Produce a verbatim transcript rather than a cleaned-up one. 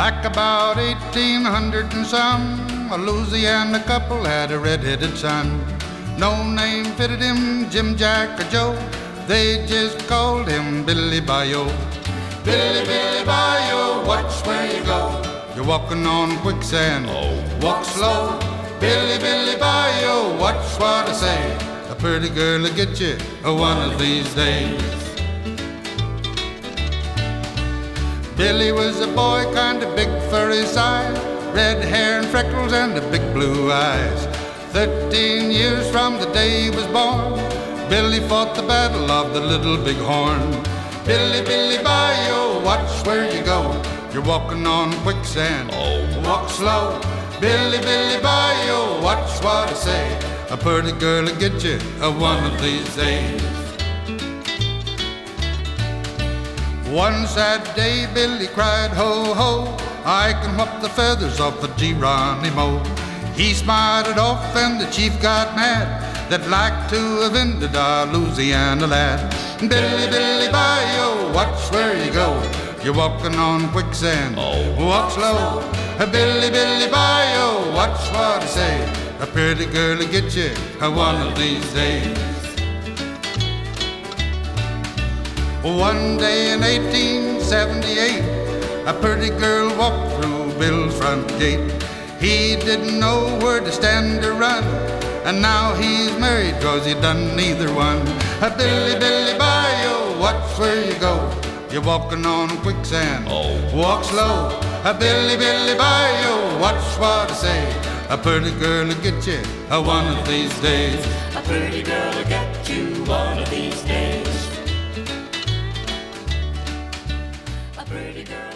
Back about eighteen hundred and some, a Louisiana couple had a red-headed son. No name fitted him, Jim, Jack, or Joe. They just called him Billy Bayou. Billy, Billy Bayou, watch where you go. You're walking on quicksand, walk slow. Billy, Billy Bayou, watch what I say. A pretty girl will get you one of these days. Billy was a boy, kind of big for his size, red hair and freckles and the big blue eyes. Thirteen years from the day he was born, Billy fought the battle of the Little Big Horn. Billy, Billy Bayou, watch where you go. You're walking on quicksand, walk slow. Billy, Billy Bayou, watch what I say. A pretty girl will get you one of these days. One sad day Billy cried, ho, ho, I can whop the feathers off of Geronimo. He smiled it off and the chief got mad, that like to have ended our Louisiana lad. Billy, Billy Bayou, watch where you go. You're walking on quicksand, walk slow. Billy, Billy Bayou, watch what I say. A pretty girl will get you one of these days. One day in eighteen seventy-eight, a pretty girl walked through Bill's front gate. He didn't know where to stand or run, and now he's married 'cause he done neither one. A Billy, Billy Bayou, watch where you go. You're walking on quicksand, walk slow. A Billy, Billy Bayou, watch what I say. A pretty girl will get you one of these days. A pretty girl will get you one of these days. A pretty girl.